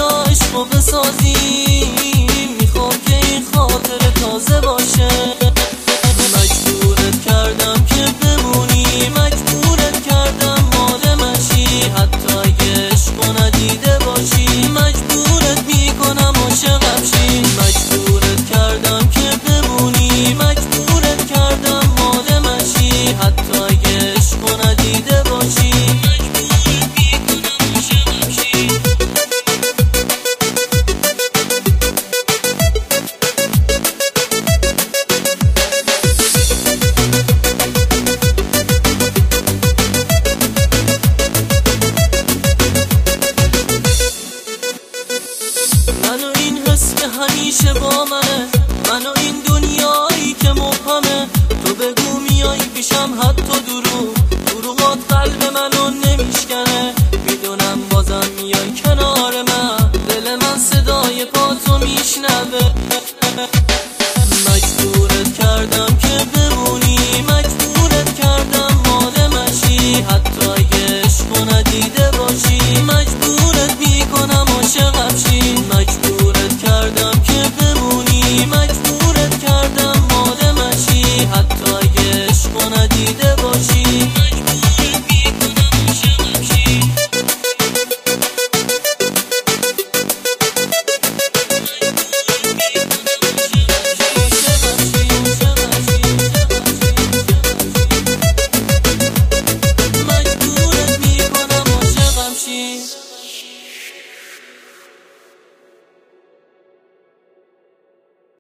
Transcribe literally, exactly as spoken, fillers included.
بیا عشقو بسازیم، میخوام که این خاطر تازه باشه. مجبورت کردم که بمونی، مجبورت کردم مال منشی، حتی اگه عشقو ندیده باشی مجبورت میکنم عاشقم شی. مجبورت کردم که بمونی، مجبورت کردم مال منشی، حتی اگه عشقو ندیده باشی مجبورت میکنم عاشقم شی. منو این حس که همیشه با منه، منو این دنیایی که مبهمه. تو بگو میای پیشم حتی دروغ، دروغات قلب منو نمیشکنه. میدونم بازم میای کنار من، دل من صدای پاتو میشنوه.